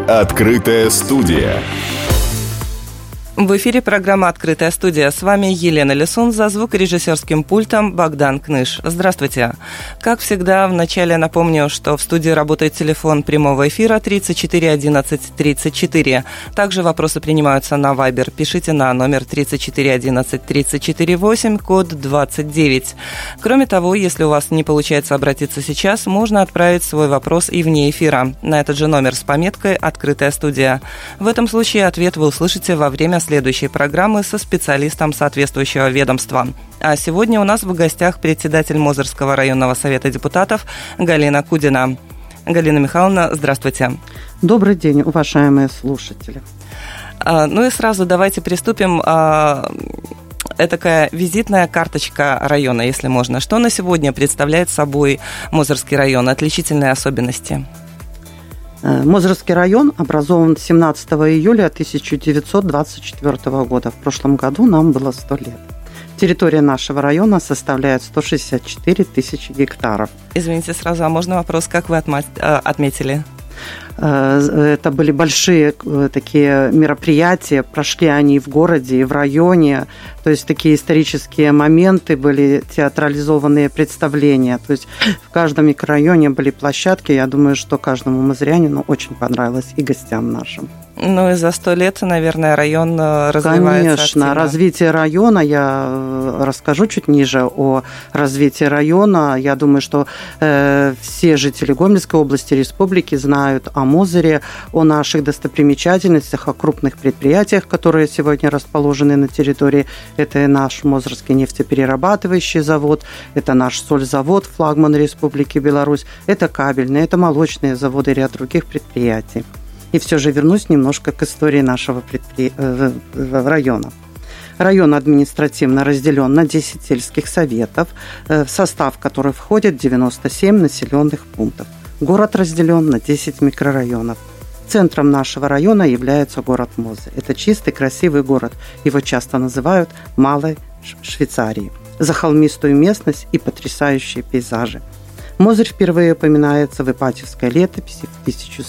Открытая студия. В эфире программа «Открытая студия». С вами Елена Лисун, за звукорежиссерским пультом Богдан Кныш. Здравствуйте. Как всегда, вначале напомню, что в студии работает телефон прямого эфира 34 11 34. Также вопросы принимаются на Viber. Пишите на номер 34 11 34 8, код 29. Кроме того, если у вас не получается обратиться сейчас, можно отправить свой вопрос и вне эфира на этот же номер с пометкой «Открытая студия». В этом случае ответ вы услышите во время следующей программы со специалистом соответствующего ведомства. А сегодня у нас в гостях председатель Мозырского районного совета депутатов Галина Кудина. Галина Михайловна, здравствуйте. Добрый день, уважаемые слушатели. Ну и сразу давайте приступим. Этакая визитная карточка района, если можно. Что на сегодня представляет собой Мозырский район? Отличительные особенности? Мозырский район образован 17 июля 1924 года. В прошлом году нам было 100 лет. Территория нашего района составляет 164 тысячи гектаров. Извините, сразу, а можно вопрос, как вы отметили? Это были большие такие мероприятия, прошли они в городе, и в районе, то есть такие исторические моменты, были театрализованные представления, то есть в каждом микрорайоне были площадки, я думаю, что каждому мозырянину очень понравилось и гостям нашим. Ну и за 100 лет, наверное, район развивается. Конечно, активно. Развитие района, я расскажу чуть ниже о развитии района. Я думаю, что все жители Гомельской области, республики знают о Мозыре, о наших достопримечательностях, о крупных предприятиях, которые сегодня расположены на территории. Это наш Мозырский нефтеперерабатывающий завод, это наш сользавод, флагман Республики Беларусь, это кабельные, это молочные заводы и ряд других предприятий. И все же вернусь немножко к истории нашего района. Район административно разделен на 10 сельских советов, в состав которых входит 97 населенных пунктов. Город разделен на 10 микрорайонов. Центром нашего района является город Мозырь. Это чистый, красивый город. Его часто называют «Малой Швейцарией» за холмистую местность и потрясающие пейзажи. Мозырь впервые упоминается в Ипатьевской летописи в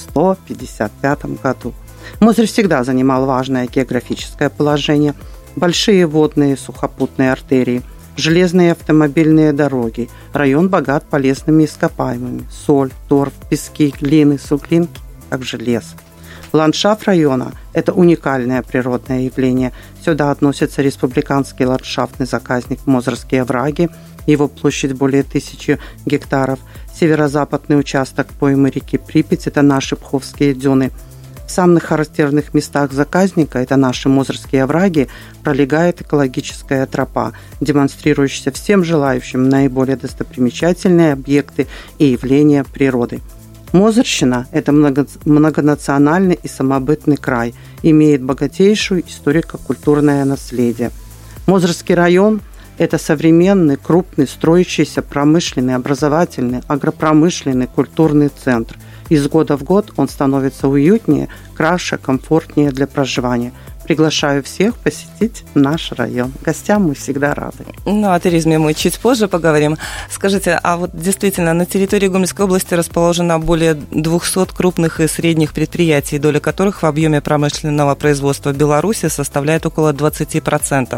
1155 году. Мозырь всегда занимал важное географическое положение. Большие водные сухопутные артерии, железные автомобильные дороги. Район богат полезными ископаемыми. Соль, торф, пески, глины, суглинки, также лес. Ландшафт района – это уникальное природное явление. Сюда относится республиканский ландшафтный заказник Мозырские овраги. Его площадь более 1000 гектаров. Северо-западный участок поймы реки Припять – это наши Пховские дюны. В самых характерных местах заказника, это наши Мозырские овраги, пролегает экологическая тропа, демонстрирующая всем желающим наиболее достопримечательные объекты и явления природы. Мозырщина – это многонациональный и самобытный край, имеет богатейшее историко-культурное наследие. Мозырский район – это современный, крупный, строящийся промышленный, образовательный, агропромышленный, культурный центр. Из года в год он становится уютнее, краше, комфортнее для проживания. Приглашаю всех посетить наш район. Гостям мы всегда рады. Ну, о туризме мы чуть позже поговорим. Скажите, а вот действительно на территории Гомельской области расположено более 200 крупных и средних предприятий, доля которых в объеме промышленного производства Беларуси составляет около 20%.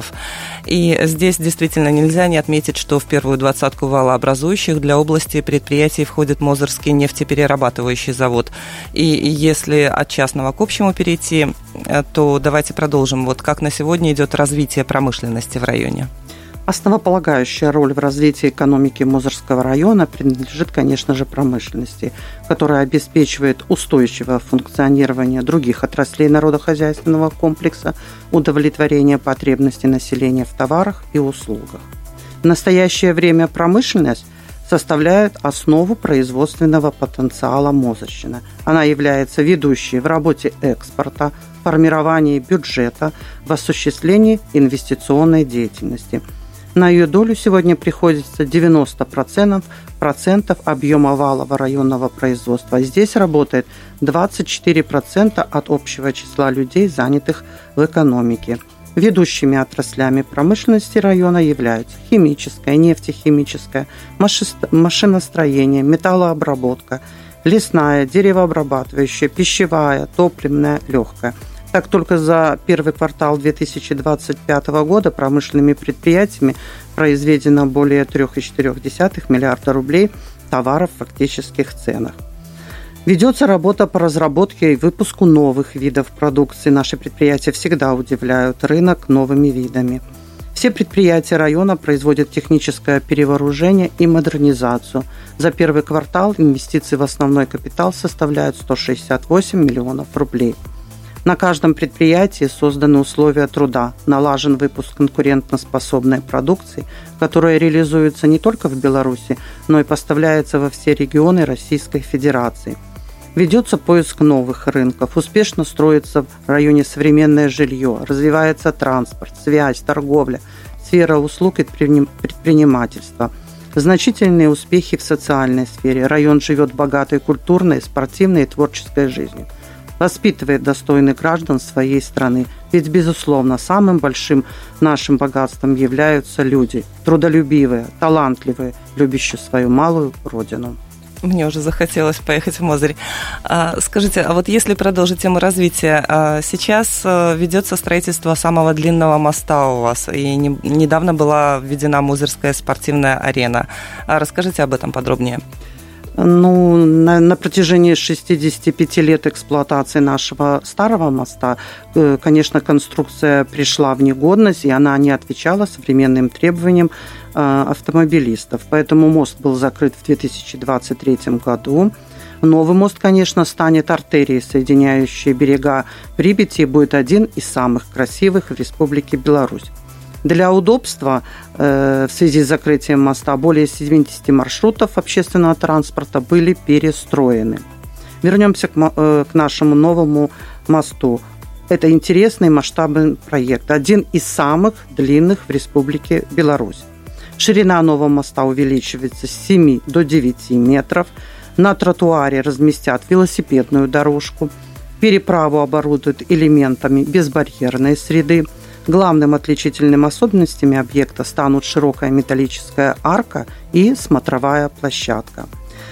И здесь действительно нельзя не отметить, что в первую двадцатку валообразующих для области предприятий входит Мозырский нефтеперерабатывающий завод. И если от частного к общему перейти, то давайте продолжим. Вот как на сегодня идет развитие промышленности в районе? Основополагающая роль в развитии экономики Мозырского района принадлежит, конечно же, промышленности, которая обеспечивает устойчивое функционирование других отраслей народохозяйственного комплекса, удовлетворение потребностей населения в товарах и услугах. В настоящее время промышленность составляет основу производственного потенциала Мозырщины. Она является ведущей в работе экспорта, формировании бюджета, в осуществлении инвестиционной деятельности. На ее долю сегодня приходится 90% объема валового районного производства. Здесь работает 24% от общего числа людей, занятых в экономике. Ведущими отраслями промышленности района являются химическая, нефтехимическая, машиностроение, металлообработка, лесная, деревообрабатывающая, пищевая, топливная, легкая. Так, только за первый квартал 2025 года промышленными предприятиями произведено более 3,4 миллиарда рублей товаров в фактических ценах. Ведется работа по разработке и выпуску новых видов продукции. Наши предприятия всегда удивляют рынок новыми видами. Все предприятия района производят техническое перевооружение и модернизацию. За первый квартал инвестиции в основной капитал составляют 168 миллионов рублей. На каждом предприятии созданы условия труда, налажен выпуск конкурентоспособной продукции, которая реализуется не только в Беларуси, но и поставляется во все регионы Российской Федерации. Ведется поиск новых рынков, успешно строится в районе современное жилье, развивается транспорт, связь, торговля, сфера услуг и предпринимательства. Значительные успехи в социальной сфере. Район живет богатой культурной, спортивной и творческой жизнью. Воспитывает достойных граждан своей страны. Ведь, безусловно, самым большим нашим богатством являются люди, трудолюбивые, талантливые, любящие свою малую родину. Мне уже захотелось поехать в Мозырь. Скажите, а вот если продолжить тему развития, сейчас ведется строительство самого длинного моста у вас, и недавно была введена Мозырская спортивная арена. Расскажите об этом подробнее. На протяжении 65 лет эксплуатации нашего старого моста, конечно, конструкция пришла в негодность, и она не отвечала современным требованиям автомобилистов. Поэтому мост был закрыт в 2023 году. Новый мост, конечно, станет артерией, соединяющей берега Припяти, и будет один из самых красивых в Республике Беларусь. Для удобства в связи с закрытием моста более 70 маршрутов общественного транспорта были перестроены. Вернемся к нашему новому мосту. Это интересный масштабный проект, один из самых длинных в Республике Беларусь. Ширина нового моста увеличивается с 7 до 9 метров. На тротуаре разместят велосипедную дорожку. Переправу оборудуют элементами безбарьерной среды. Главным отличительными особенностями объекта станут широкая металлическая арка и смотровая площадка.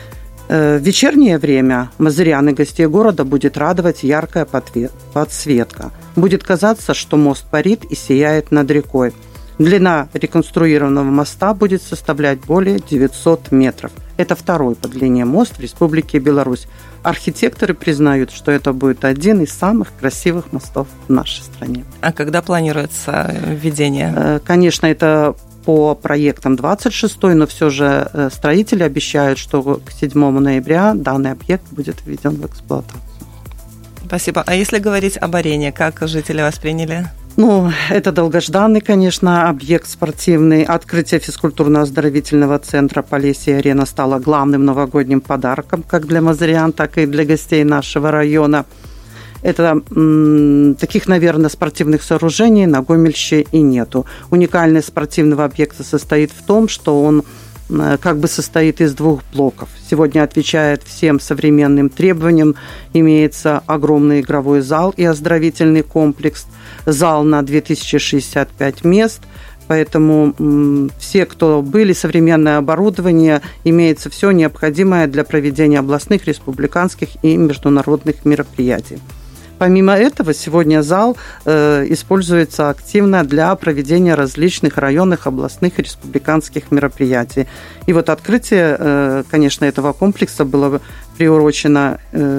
В вечернее время мозырян и гостей города будет радовать яркая подсветка. Будет казаться, что мост парит и сияет над рекой. Длина реконструированного моста будет составлять более 900 метров. Это второй по длине мост в Республике Беларусь. Архитекторы признают, что это будет один из самых красивых мостов в нашей стране. А когда планируется введение? Конечно, это по проектам 26-й, но все же строители обещают, что к 7 ноября данный объект будет введен в эксплуатацию. Спасибо. А если говорить об арене, как жители восприняли? Это долгожданный, конечно, объект спортивный. Открытие физкультурно-оздоровительного центра Полесье-Арена стало главным новогодним подарком как для мозырян, так и для гостей нашего района. Это таких, наверное, спортивных сооружений на Гомельще и нету. Уникальность спортивного объекта состоит в том, что он как бы состоит из двух блоков. Сегодня отвечает всем современным требованиям. Имеется огромный игровой зал и оздоровительный комплекс. Зал на 2065 мест. Поэтому все, кто были, современное оборудование, имеется все необходимое для проведения областных, республиканских и международных мероприятий. Помимо этого, сегодня зал используется активно для проведения различных районных, областных и республиканских мероприятий. И вот открытие, конечно, этого комплекса было приурочено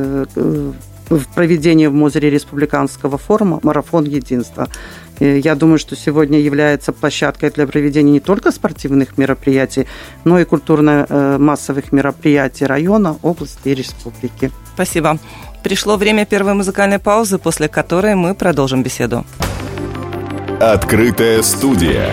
в проведении в Мозыре республиканского форума «Марафон единства». Я думаю, что сегодня является площадкой для проведения не только спортивных мероприятий, но и культурно-массовых мероприятий района, области и республики. Спасибо. Пришло время первой музыкальной паузы, после которой мы продолжим беседу. Открытая студия.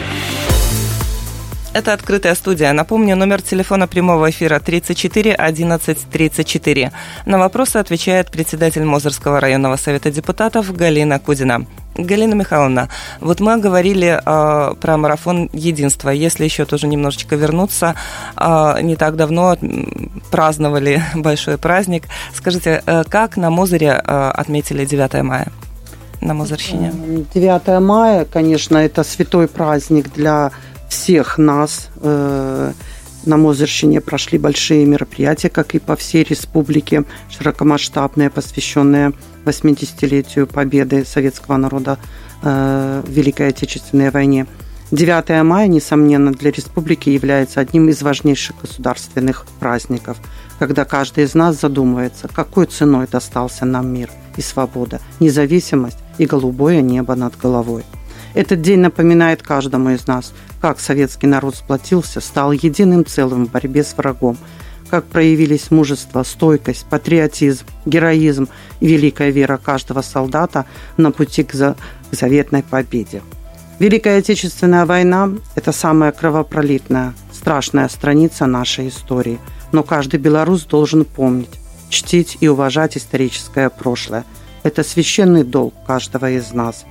Это «Открытая студия». Напомню, номер телефона прямого эфира 34 11 34. На вопросы отвечает председатель Мозырского районного совета депутатов Галина Кудина. Галина Михайловна, вот мы говорили про марафон единства. Если еще тоже немножечко вернуться, не так давно праздновали большой праздник. Скажите, как на Мозыре отметили 9 мая? На Мозырщине. 9 мая, конечно, это святой праздник для всех нас. На Мозырщине прошли большие мероприятия, как и по всей республике, широкомасштабные, посвященные 80-летию победы советского народа в Великой Отечественной войне. 9 мая, несомненно, для республики является одним из важнейших государственных праздников, когда каждый из нас задумывается, какой ценой достался нам мир и свобода, независимость и голубое небо над головой. Этот день напоминает каждому из нас, как советский народ сплотился, стал единым целым в борьбе с врагом, как проявились мужество, стойкость, патриотизм, героизм и великая вера каждого солдата на пути к заветной победе. Великая Отечественная война – это самая кровопролитная, страшная страница нашей истории. Но каждый белорус должен помнить, чтить и уважать историческое прошлое. Это священный долг каждого из нас.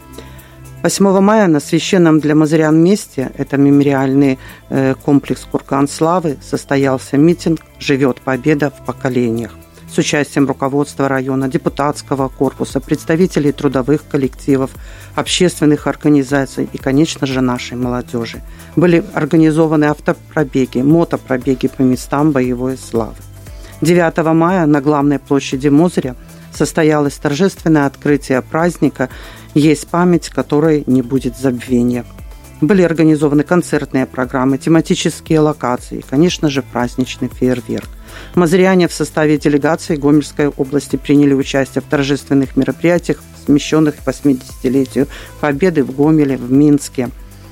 8 мая на священном для мозырян месте, это мемориальный комплекс «Курган славы», состоялся митинг «Живет Победа в поколениях» с участием руководства района, депутатского корпуса, представителей трудовых коллективов, общественных организаций и, конечно же, нашей молодежи. Были организованы автопробеги, мотопробеги по местам боевой славы. 9 мая на главной площади Мозыря состоялось торжественное открытие праздника «Есть память, которой не будет забвения». Были организованы концертные программы, тематические локации и, конечно же, праздничный фейерверк. Мозыряне в составе делегации Гомельской области приняли участие в торжественных мероприятиях, посвященных 80-летию Победы в Гомеле, в Минске.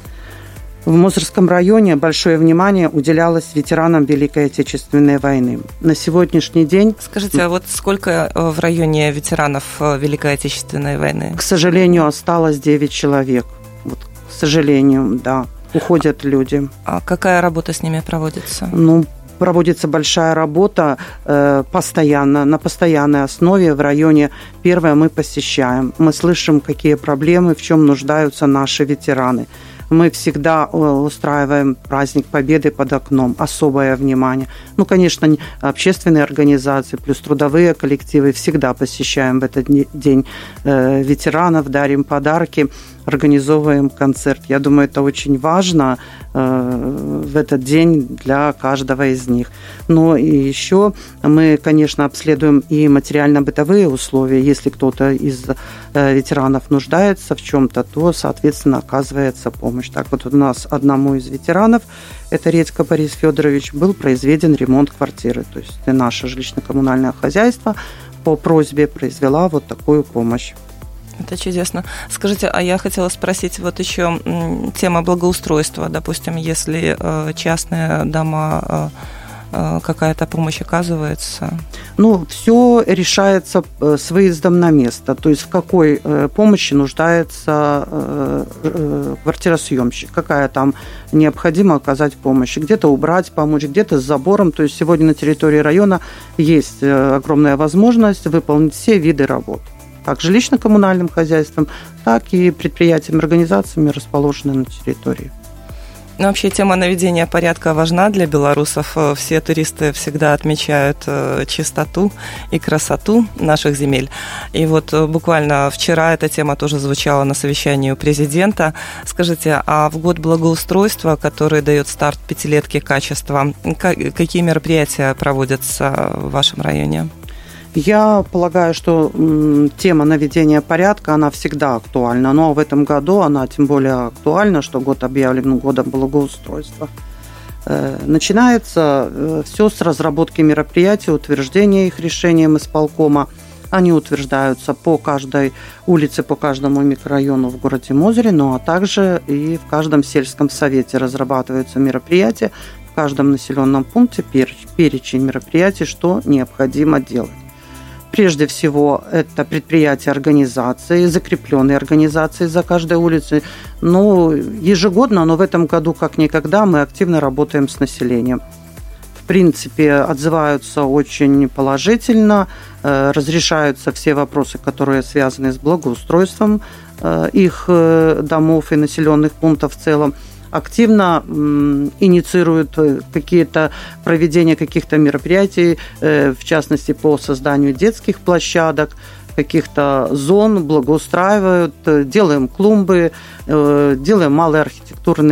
В Мозырском районе большое внимание уделялось ветеранам Великой Отечественной войны. На сегодняшний день... Скажите, а вот сколько в районе ветеранов Великой Отечественной войны? К сожалению, осталось 9 человек. Вот, к сожалению, да, уходят люди. А какая работа с ними проводится? Проводится большая работа постоянно, на постоянной основе. В районе 1 мы посещаем. Мы слышим, какие проблемы, в чем нуждаются наши ветераны. Мы всегда устраиваем праздник Победы под окном, особое внимание. Конечно, общественные организации плюс трудовые коллективы всегда посещаем в этот день ветеранов, дарим подарки, организовываем концерт. Я думаю, это очень важно в этот день для каждого из них. Но и еще мы, конечно, обследуем и материально-бытовые условия. Если кто-то из ветеранов нуждается в чем-то, то, соответственно, оказывается помощь. Так вот у нас одному из ветеранов, это Редько Борис Федорович, был произведен ремонт квартиры. То есть наше жилищно-коммунальное хозяйство по просьбе произвела вот такую помощь. Это чудесно. Скажите, а я хотела спросить вот еще тема благоустройства. Допустим, если частные дома, какая-то помощь оказывается? Все решается с выездом на место. То есть в какой помощи нуждается квартиросъемщик, какая там необходимо оказать помощь. Где-то убрать, помочь, где-то с забором. То есть сегодня на территории района есть огромная возможность выполнить все виды работ. Как жилищно-коммунальным хозяйством, так и предприятиями, организациями, расположенными на территории. Вообще тема наведения порядка важна для белорусов. Все туристы всегда отмечают чистоту и красоту наших земель. И вот буквально вчера эта тема тоже звучала на совещании у президента. Скажите, а в год благоустройства, который дает старт пятилетке качества, какие мероприятия проводятся в вашем районе? Я полагаю, что тема наведения порядка, она всегда актуальна. Но в этом году она тем более актуальна, что год объявлен годом благоустройства. Начинается все с разработки мероприятий, утверждения их решением исполкома. Они утверждаются по каждой улице, по каждому микрорайону в городе Мозыре, а также и в каждом сельском совете разрабатываются мероприятия, в каждом населенном пункте перечень мероприятий, что необходимо делать. Прежде всего, это предприятия, организации, закрепленные организации за каждой улицей. Ежегодно, но в этом году как никогда мы активно работаем с населением. В принципе, отзываются очень положительно, разрешаются все вопросы, которые связаны с благоустройством их домов и населенных пунктов в целом. Активно инициируют проведение каких-то мероприятий, в частности, по созданию детских площадок, каких-то зон, благоустраивают, делаем клумбы, делаем малые архитектурные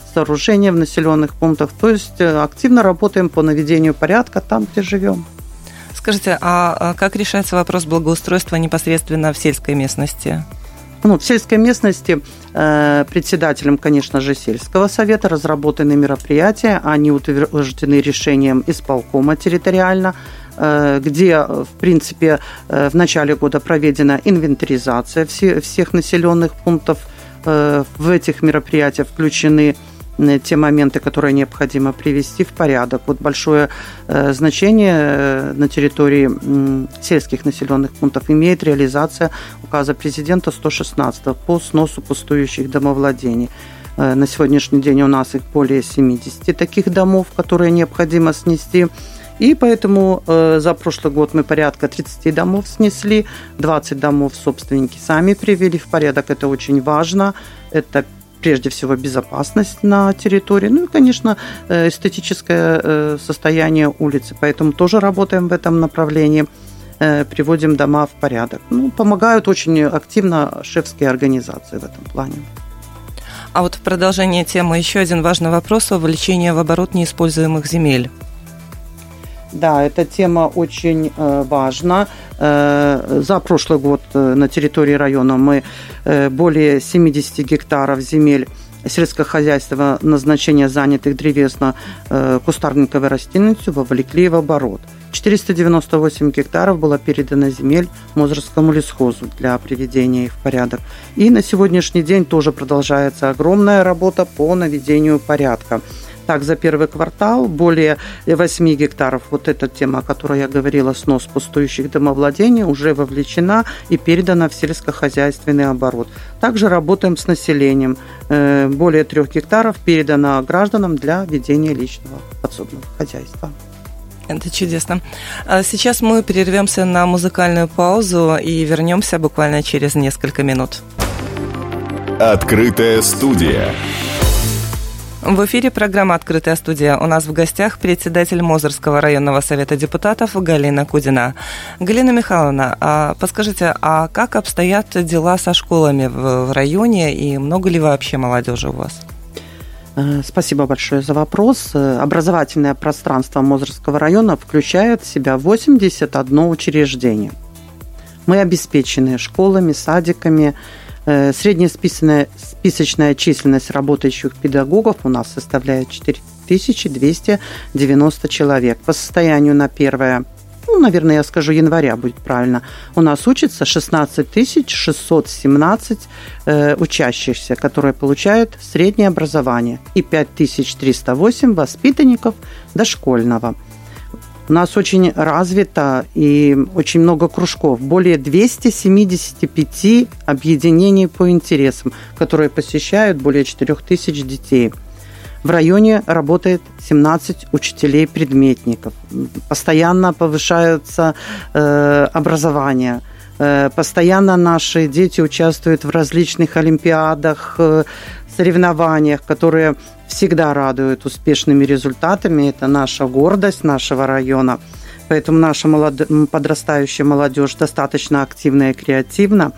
сооружения в населенных пунктах. То есть активно работаем по наведению порядка там, где живем. Скажите, а как решается вопрос благоустройства непосредственно в сельской местности? В сельской местности председателем, конечно же, сельского совета разработаны мероприятия, они утверждены решением исполкома территориально, где, в принципе, в начале года проведена инвентаризация всех населенных пунктов. В этих мероприятиях включены те моменты, которые необходимо привести в порядок. Большое значение на территории сельских населенных пунктов имеет реализация указа президента 116 по сносу пустующих домовладений. На сегодняшний день у нас их более 70 таких домов, которые необходимо снести. И поэтому за прошлый год мы порядка 30 домов снесли, 20 домов собственники сами привели в порядок. Это очень важно. Это прежде всего безопасность на территории, и, конечно, эстетическое состояние улицы. Поэтому тоже работаем в этом направлении, приводим дома в порядок. Помогают очень активно шефские организации в этом плане. А в продолжение темы еще один важный вопрос – вовлечение в оборот неиспользуемых земель. Да, эта тема очень важна. За прошлый год на территории района мы более 70 гектаров земель сельскохозяйственного назначения, занятых древесно-кустарниковой растительностью, вовлекли в оборот. 498 гектаров было передано земель Мозырскому лесхозу для приведения их в порядок. И на сегодняшний день тоже продолжается огромная работа по наведению порядка. Так, за первый квартал более 8 гектаров, эта тема, о которой я говорила, снос пустующих домовладений, уже вовлечена и передана в сельскохозяйственный оборот. Также работаем с населением. Более 3 гектаров передано гражданам для ведения личного подсобного хозяйства. Это чудесно. Сейчас мы перервемся на музыкальную паузу и вернемся буквально через несколько минут. Открытая студия. В эфире программа «Открытая студия». У нас в гостях председатель Мозырского районного совета депутатов Галина Кудина. Галина Михайловна, подскажите, а как обстоят дела со школами в районе и много ли вообще молодежи у вас? Спасибо большое за вопрос. Образовательное пространство Мозырского района включает в себя 81 учреждение. Мы обеспечены школами, садиками. Средняя списочная численность работающих педагогов у нас составляет 4290 человек. По состоянию на 1 января будет правильно, у нас учатся 16 617 учащихся, которые получают среднее образование, и 5308 воспитанников дошкольного. У нас очень развито и очень много кружков, более 275 объединений по интересам, которые посещают более 4000 детей. В районе работает 17 учителей-предметников. Постоянно повышаются образование. Постоянно наши дети участвуют в различных олимпиадах, соревнованиях, которые всегда радуют успешными результатами. Это наша гордость нашего района. Поэтому наша подрастающая молодежь достаточно активна и креативна.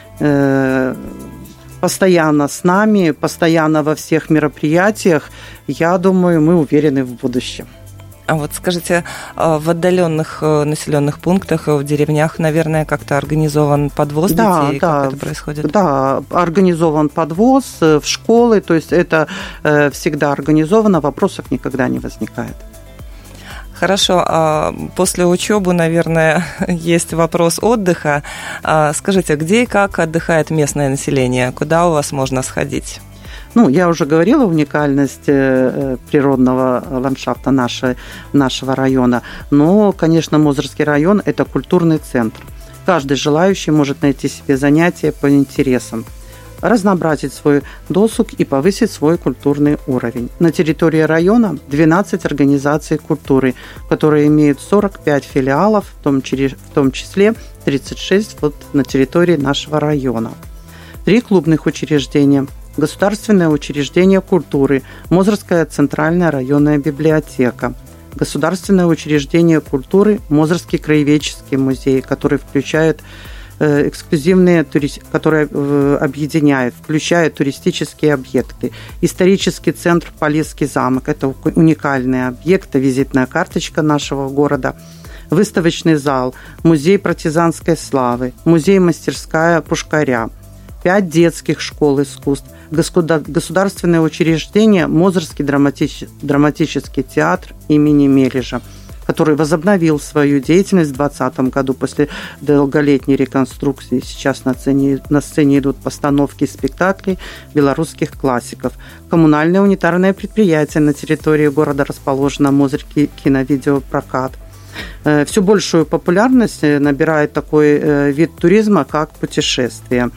Постоянно с нами, постоянно во всех мероприятиях. Я думаю, мы уверены в будущем. А скажите, в отдаленных населенных пунктах, в деревнях, наверное, как-то организован подвоз детей? Как это происходит? Да, организован подвоз в школы, то есть это всегда организовано, вопросов никогда не возникает. Хорошо, а после учебы, наверное, есть вопрос отдыха. Скажите, где и как отдыхает местное население? Куда у вас можно сходить? Я уже говорила, уникальность природного ландшафта нашего района. Но, конечно, Мозырский район – это культурный центр. Каждый желающий может найти себе занятие по интересам, разнообразить свой досуг и повысить свой культурный уровень. На территории района 12 организаций культуры, которые имеют 45 филиалов, в том числе 36 на территории нашего района. 3 клубных учреждения – Государственное учреждение культуры, Мозырская центральная районная библиотека, Государственное учреждение культуры, Мозырский краеведческий музей, который включает эксклюзивные, которые объединяют, включают туристические объекты. Исторический центр Полесский замок – это уникальный объект, визитная карточка нашего города. Выставочный зал, музей партизанской славы, музей-мастерская Пушкаря, 5 детских школ искусств, государственное учреждение Мозырский драматический театр имени Мележа, который возобновил свою деятельность в 2020 году после долголетней реконструкции. Сейчас на сцене идут постановки спектаклей белорусских классиков. Коммунальное унитарное предприятие на территории города расположено Мозырский киновидеопрокат. Все большую популярность набирает такой вид туризма, как путешествие.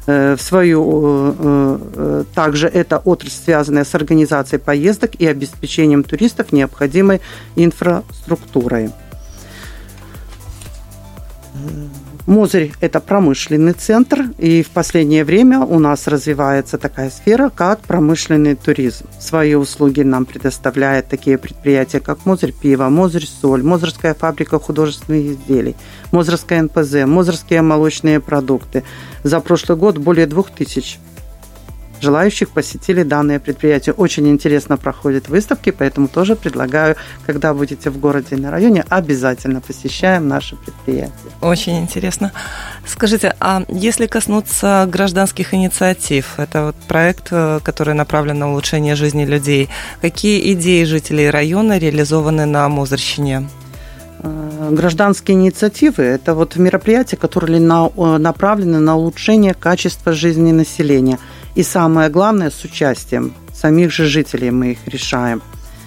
Также это отрасль, связанная с организацией поездок и обеспечением туристов необходимой инфраструктурой. Мозырь – это промышленный центр, и в последнее время у нас развивается такая сфера, как промышленный туризм. Свои услуги нам предоставляют такие предприятия, как Мозырь пиво, Мозырь соль, Мозырская фабрика художественных изделий, Мозырская НПЗ, Мозырские молочные продукты. За прошлый год более 2000 желающих посетили данное предприятие. Очень интересно проходят выставки, поэтому тоже предлагаю, когда будете в городе и на районе, обязательно посещаем наше предприятие. Очень интересно. Скажите, а если коснуться гражданских инициатив, это вот проект, который направлен на улучшение жизни людей, какие идеи жителей района реализованы на Мозырщине? Гражданские инициативы – это вот мероприятия, которые направлены на улучшение качества жизни населения. И самое главное, с участием самих же жителей мы их решаем.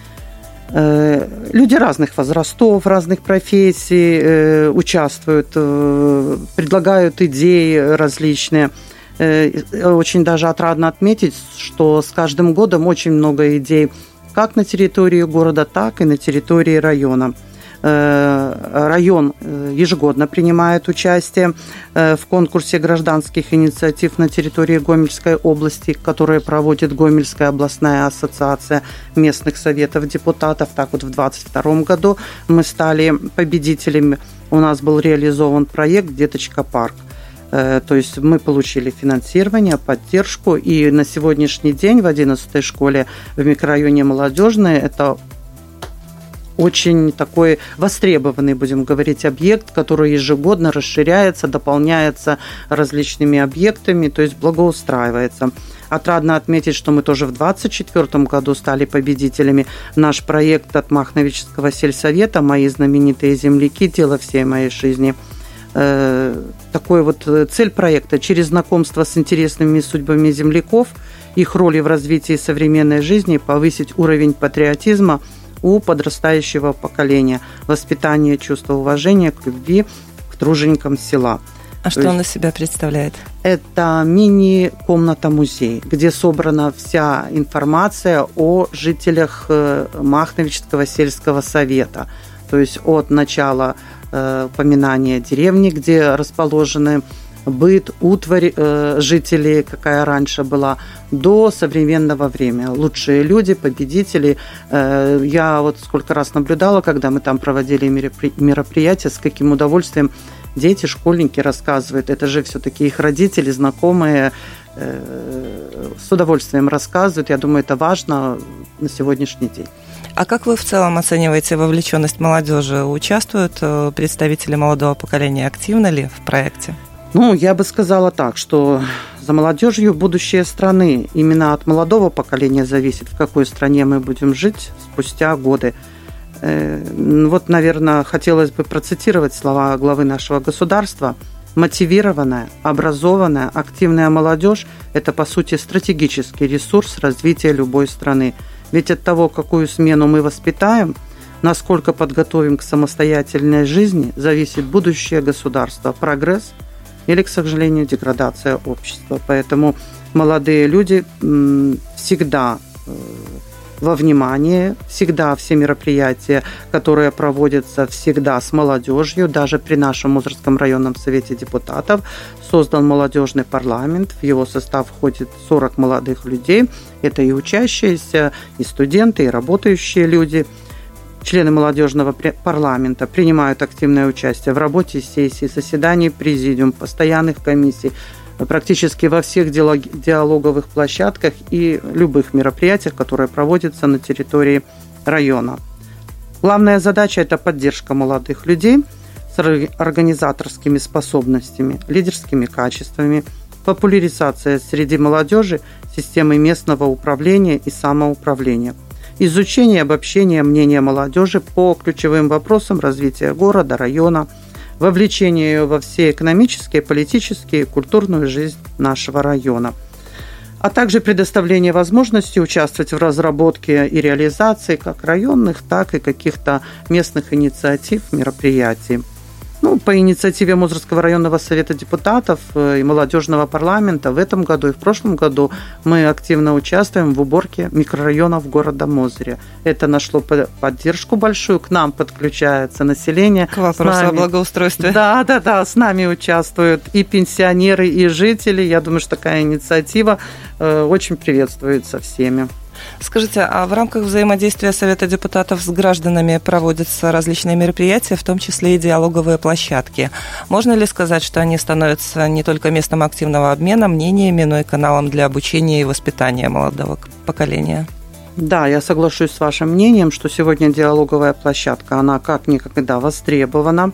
Люди разных возрастов, разных профессий участвуют, предлагают идеи различные. Очень даже отрадно отметить, что с каждым годом очень много идей как на территории города, так и на территории района. Район ежегодно принимает участие в конкурсе гражданских инициатив на территории Гомельской области, которые проводит Гомельская областная ассоциация местных советов депутатов. Так вот в 2022 году мы стали победителями. У нас был реализован проект «Деточка парк». То есть мы получили финансирование, поддержку, и на сегодняшний день в 11-й школе в микрорайоне Молодежное это очень такой востребованный, будем говорить, объект, который ежегодно расширяется, дополняется различными объектами, то есть благоустраивается. Отрадно отметить, что мы тоже в 2024 году стали победителями. Наш проект от Махновического сельсовета «Мои знаменитые земляки. Дело всей моей жизни». Такой вот цель проекта – через знакомство с интересными судьбами земляков, их роли в развитии современной жизни, повысить уровень патриотизма у подрастающего поколения, воспитание чувства уважения к любви к труженикам села. А что он из себя представляет? Это мини-комната-музей, где собрана вся информация о жителях Махновического сельского совета. То есть от начала упоминания деревни, где расположены быт, утварь жителей, какая раньше была, до современного времени. Лучшие люди, победители. Я вот сколько раз наблюдала, когда мы там проводили мероприятия, с каким удовольствием дети, школьники рассказывают. Это же все-таки их родители, знакомые, с удовольствием рассказывают. Я думаю, это важно на сегодняшний день. А как вы в целом оцениваете вовлеченность молодежи? Участвуют представители молодого поколения активно ли в проекте? Я бы сказала так, что за молодежью будущее страны. Именно от молодого поколения зависит, в какой стране мы будем жить спустя годы. Вот, наверное, хотелось бы процитировать слова главы нашего государства. Мотивированная, образованная, активная молодежь – это, по сути, стратегический ресурс развития любой страны. Ведь от того, какую смену мы воспитаем, насколько подготовим к самостоятельной жизни, зависит будущее государства, прогресс или, к сожалению, деградация общества. Поэтому молодые люди всегда во внимании, всегда все мероприятия, которые проводятся всегда с молодежью. Даже при нашем Мозырском районном совете депутатов создан молодежный парламент. В его состав входит 40 молодых людей. Это и учащиеся, и студенты, и работающие люди. Члены молодежного парламента принимают активное участие в работе сессий, заседаний президиума, постоянных комиссий, практически во всех диалоговых площадках и любых мероприятиях, которые проводятся на территории района. Главная задача – это поддержка молодых людей с организаторскими способностями, лидерскими качествами, популяризация среди молодежи системы местного управления и самоуправления, изучение и обобщение мнения молодежи по ключевым вопросам развития города, района, вовлечение ее во все экономические, политические и культурную жизнь нашего района, а также предоставление возможности участвовать в разработке и реализации как районных, так и каких-то местных инициатив, мероприятий. По инициативе Мозырского районного совета депутатов и молодежного парламента в этом году и в прошлом году мы активно участвуем в уборке микрорайонов города Мозыря. Это нашло поддержку большую, к нам подключается население. К вопросу о благоустройстве. Да, с нами участвуют и пенсионеры, и жители. Я думаю, что такая инициатива очень приветствуется всеми. Скажите, а в рамках взаимодействия Совета депутатов с гражданами проводятся различные мероприятия, в том числе и диалоговые площадки? Можно ли сказать, что они становятся не только местом активного обмена мнениями, но и каналом для обучения и воспитания молодого поколения? Да, я соглашусь с вашим мнением, что сегодня диалоговая площадка, она как никогда востребована.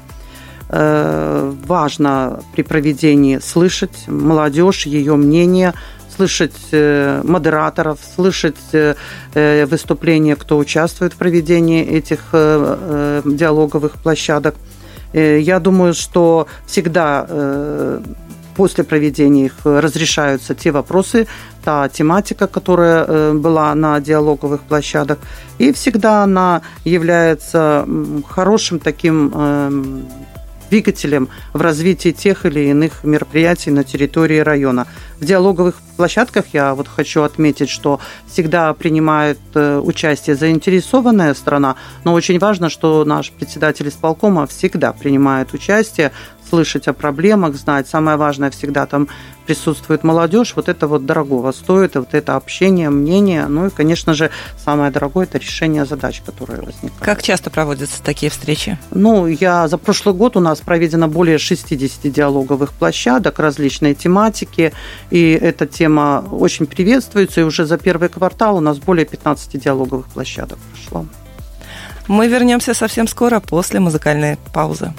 Важно при проведении слышать молодежь, ее мнение, слышать модераторов, слышать выступления, кто участвует в проведении этих диалоговых площадок. Я думаю, что всегда после проведения их разрешаются те вопросы, та тематика, которая была на диалоговых площадках, и всегда она является хорошим таким двигателем в развитии тех или иных мероприятий на территории района. В диалоговых площадках я хочу отметить, что всегда принимает участие заинтересованная сторона, но очень важно, что наш председатель исполкома всегда принимает участие, слышать о проблемах, знать. Самое важное, всегда там присутствует молодежь. Это дорогого стоит, это общение, мнение. И, конечно же, самое дорогое – это решение задач, которые возникают. Как часто проводятся такие встречи? За прошлый год у нас проведено более 60 диалоговых площадок различной тематики, и эта тема очень приветствуется, и уже за первый квартал у нас более 15 диалоговых площадок прошло. Мы вернемся совсем скоро после музыкальной паузы.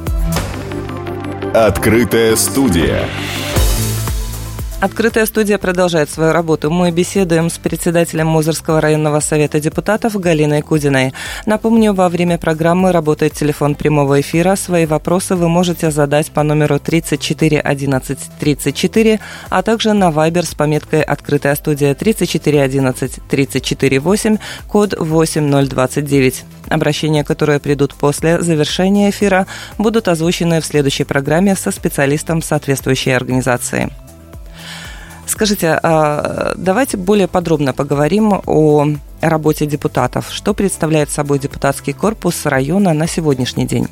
Открытая студия. Открытая студия продолжает свою работу. Мы беседуем с председателем Мозырского районного совета депутатов Галиной Кудиной. Напомню, во время программы работает телефон прямого эфира. Свои вопросы вы можете задать по номеру 34 11 34, а также на Viber с пометкой «Открытая студия» 34 11 34 8, код 8029. Обращения, которые придут после завершения эфира, будут озвучены в следующей программе со специалистом соответствующей организации. Скажите, давайте более подробно поговорим о работе депутатов. Что представляет собой депутатский корпус района на сегодняшний день?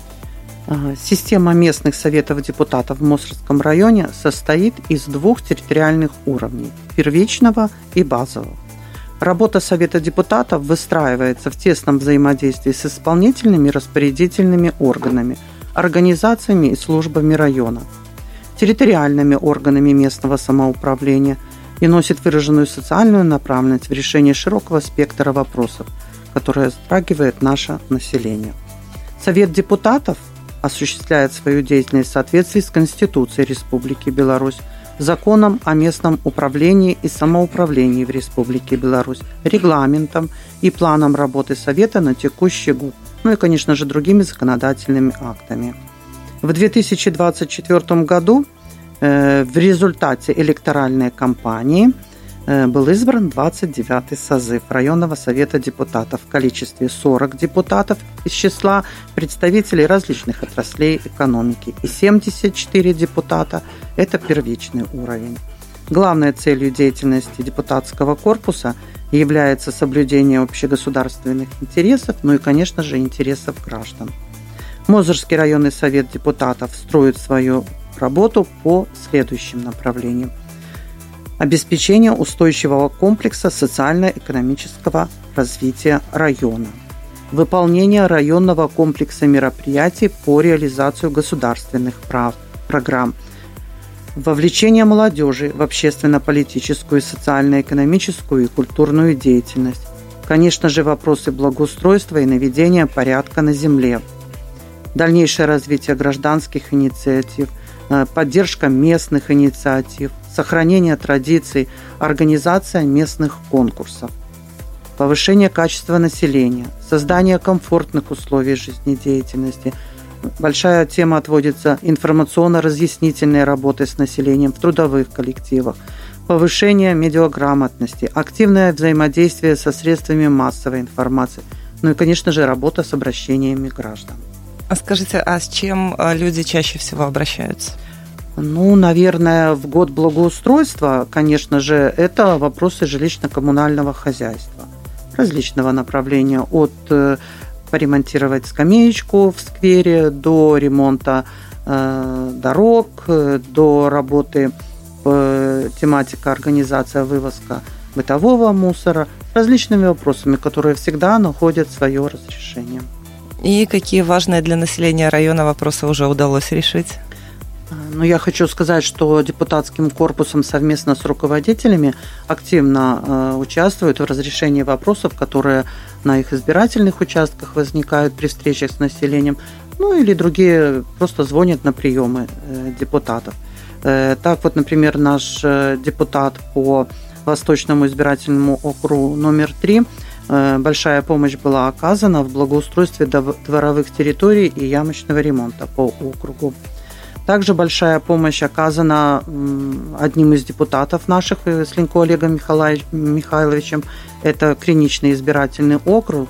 Система местных советов депутатов в Мозырском районе состоит из двух территориальных уровней – первичного и базового. Работа Совета депутатов выстраивается в тесном взаимодействии с исполнительными и распорядительными органами, организациями и службами района, территориальными органами местного самоуправления и носит выраженную социальную направленность в решении широкого спектра вопросов, которые затрагивает наше население. Совет депутатов осуществляет свою деятельность в соответствии с Конституцией Республики Беларусь, Законом о местном управлении и самоуправлении в Республике Беларусь, регламентом и планом работы Совета на текущий год, и, конечно же, другими законодательными актами. В 2024 году в результате электоральной кампании был избран 29-й созыв районного совета депутатов в количестве 40 депутатов из числа представителей различных отраслей экономики и 74 депутата – это первичный уровень. Главной целью деятельности депутатского корпуса является соблюдение общегосударственных интересов, и, конечно же, интересов граждан. Мозырский районный совет депутатов строит свою работу по следующим направлениям. Обеспечение устойчивого комплекса социально-экономического развития района. выполнение районного комплекса мероприятий по реализации государственных программ, вовлечение молодежи в общественно-политическую, социально-экономическую и культурную деятельность. Конечно же, вопросы благоустройства и наведения порядка на земле. Дальнейшее развитие гражданских инициатив, поддержка местных инициатив, сохранение традиций, организация местных конкурсов, повышение качества населения, создание комфортных условий жизнедеятельности. Большая тема отводится информационно-разъяснительной работы с населением в трудовых коллективах, повышение медиаграмотности, активное взаимодействие со средствами массовой информации, ну и, конечно же, работа с обращениями граждан. А скажите, а с чем люди чаще всего обращаются? Ну, наверное, в год благоустройства, конечно же, это вопросы жилищно-коммунального хозяйства различного направления, от поремонтировать скамеечку в сквере до ремонта дорог, до работы тематика организация, вывозка бытового мусора, различными вопросами, которые всегда находят свое разрешение. И какие важные для населения района вопросы уже удалось решить? Ну, я хочу сказать, что депутатским корпусом совместно с руководителями активно участвуют в разрешении вопросов, которые на их избирательных участках возникают при встречах с населением, ну или другие просто звонят на приемы депутатов. Так вот, например, наш депутат по Восточному избирательному округу номер 3, большая помощь была оказана в благоустройстве дворовых территорий и ямочного ремонта по округу. Также большая помощь оказана одним из депутатов наших, Слинько Олегом Михайловичем. Это Криничный избирательный округ.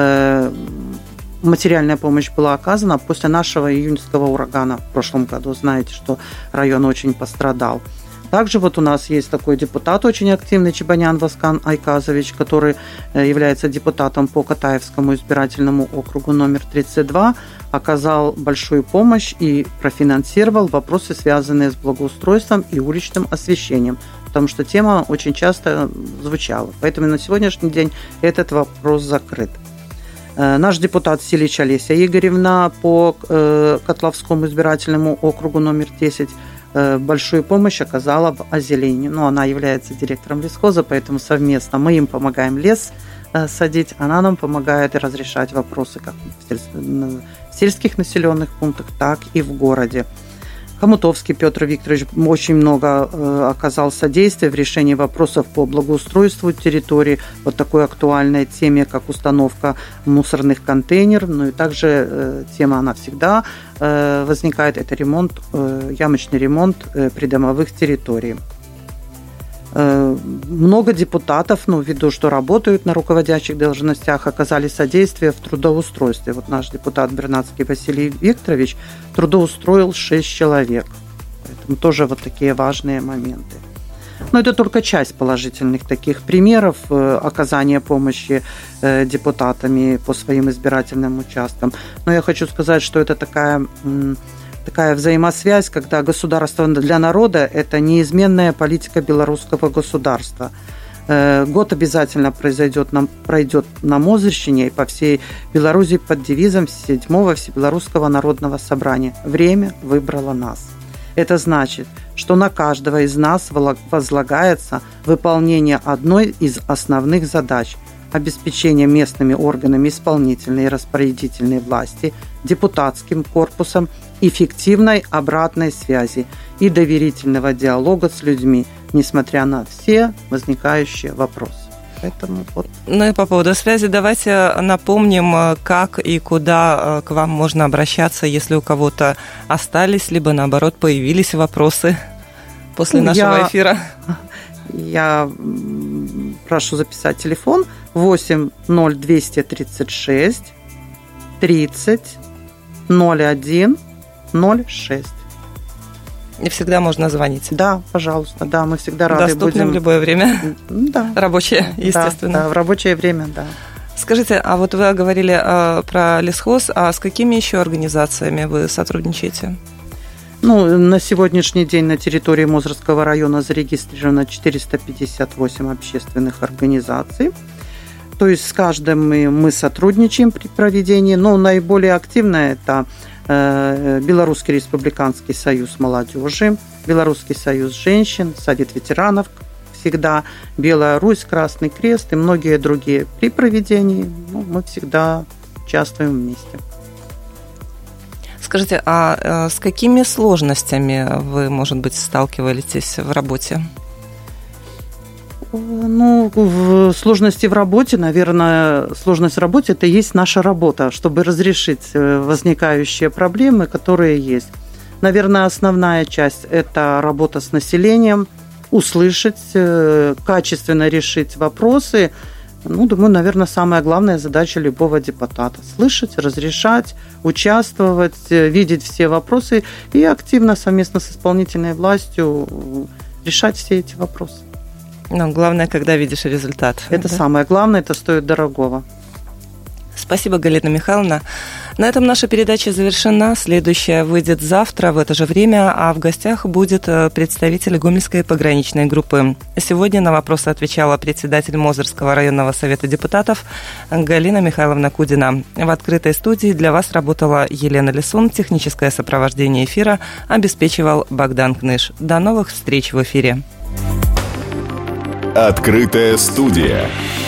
Материальная помощь была оказана после нашего июньского урагана в прошлом году. Знаете, что район очень пострадал. Также вот у нас есть такой депутат очень активный, Чебанян Васкан Айказович, который является депутатом по Катаевскому избирательному округу номер 32, оказал большую помощь и профинансировал вопросы, связанные с благоустройством и уличным освещением, потому что тема очень часто звучала. Поэтому на сегодняшний день этот вопрос закрыт. Наш депутат Силич Олеся Игоревна по Котловскому избирательному округу номер 10 большую помощь оказала в озеленении. Но она является директором лесхоза, поэтому совместно мы им помогаем лес садить, она нам помогает разрешать вопросы как в сельских населенных пунктах, так и в городе. Хомутовский Петр Викторович очень много оказал содействия в решении вопросов по благоустройству территории, вот такой актуальной теме, как установка мусорных контейнеров. Ну и также тема, она всегда возникает, это ремонт, ямочный ремонт придомовых территорий. Много депутатов, ввиду, что работают на руководящих должностях, оказали содействие в трудоустройстве. Вот наш депутат Бернацкий Василий Викторович трудоустроил 6 человек. Поэтому тоже вот такие важные моменты. Но это только часть положительных таких примеров оказания помощи депутатами по своим избирательным участкам. Но я хочу сказать, что это такая взаимосвязь, когда государство для народа – это неизменная политика белорусского государства. Год обязательно пройдет на Мозырщине и по всей Беларуси под девизом 7-го Всебелорусского народного собрания «Время выбрало нас». Это значит, что на каждого из нас возлагается выполнение одной из основных задач – обеспечение местными органами исполнительной и распорядительной власти, депутатским корпусом эффективной обратной связи и доверительного диалога с людьми, несмотря на все возникающие вопросы. Поэтому вот. Ну и по поводу связи давайте напомним, как и куда к вам можно обращаться, если у кого-то остались, либо наоборот появились вопросы после нашего эфира. Я прошу записать телефон 8 0236 30 01 06. И всегда можно звонить. Да, пожалуйста, да, мы всегда рады будем. Доступны в любое время. Да. Рабочее, естественно. Да, в рабочее время, да. Скажите, а вот вы говорили про лесхоз, а с какими еще организациями вы сотрудничаете? На сегодняшний день на территории Мозырского района зарегистрировано 458 общественных организаций. То есть с каждым мы сотрудничаем при проведении, но наиболее активно это Белорусский республиканский союз молодежи, Белорусский союз женщин, Совет ветеранов всегда, Беларусь, Красный Крест и многие другие. При проведении мы всегда участвуем вместе. Скажите, а с какими сложностями вы, может быть, сталкиваетесь в работе? Сложности в работе, наверное, сложность в работе – это и есть наша работа, чтобы разрешить возникающие проблемы, которые есть. Наверное, основная часть – это работа с населением, услышать, качественно решить вопросы. Думаю, наверное, самая главная задача любого депутата – слышать, разрешать, участвовать, видеть все вопросы и активно совместно с исполнительной властью решать все эти вопросы. Но главное, когда видишь результат. Это самое главное, это стоит дорогого. Спасибо, Галина Михайловна. На этом наша передача завершена. Следующая выйдет завтра в это же время, а в гостях будет представитель Гомельской пограничной группы. Сегодня на вопросы отвечала председатель Мозырского районного совета депутатов Галина Михайловна Кудина. В открытой студии для вас работала Елена Лисун. Техническое сопровождение эфира обеспечивал Богдан Кныш. До новых встреч в эфире. Открытая студия.